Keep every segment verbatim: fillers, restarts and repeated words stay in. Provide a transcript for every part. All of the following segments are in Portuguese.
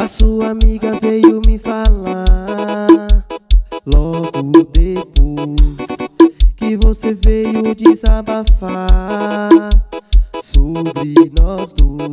A sua amiga veio me falar logo depois que você veio desabafar sobre nós dois.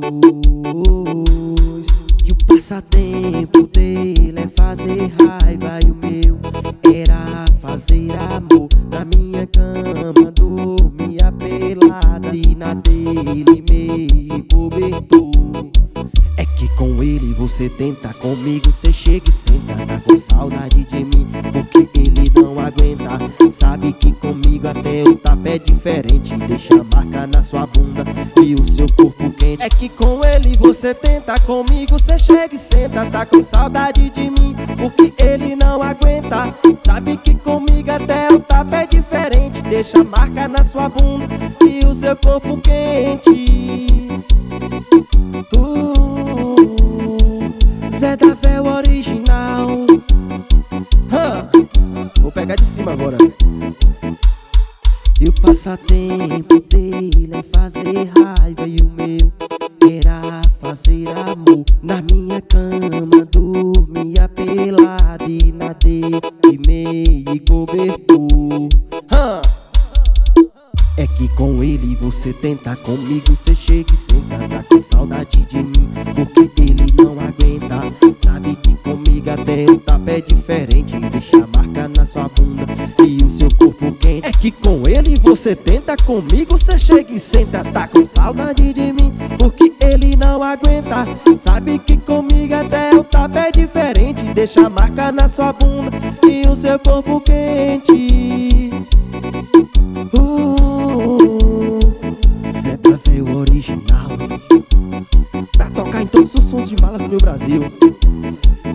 E o passatempo dele é fazer raiva e o meu era fazer amor. Na minha cama dormia pelada e na dele meio cobertor. É que com ele você tenta, comigo cê chega e senta. Tá com saudade de mim porque ele não aguenta. Sabe que comigo até o tapa é diferente. Deixa a marca na sua bunda e o seu corpo quente. É que com ele você tenta, comigo cê chega e senta. Tá com saudade de mim porque ele não aguenta. Sabe que comigo até o tapa é diferente. Deixa a marca na sua bunda e o seu corpo quente. uh. Zé da Véu original. huh. Vou pegar de cima agora. E o passatempo dele é fazer raiva e o meu era fazer amor. Na minha cama dormia pelado e na dele meio cobertor. huh. É que com ele você tenta, comigo cê chega e senta. Tá com saudade de mim porque ele não aguenta. Sabe que comigo até o tapa é diferente. Deixa a marca na sua bunda e o seu corpo quente. É que com ele você tenta, comigo cê chega e senta. Tá com saudade de mim porque ele não aguenta. Sabe que comigo até o tapa é diferente. Deixa a marca na sua bunda e o seu corpo quente. uh, Zé da Véu original, pra tocar em todos os sons de malas do meu Brasil.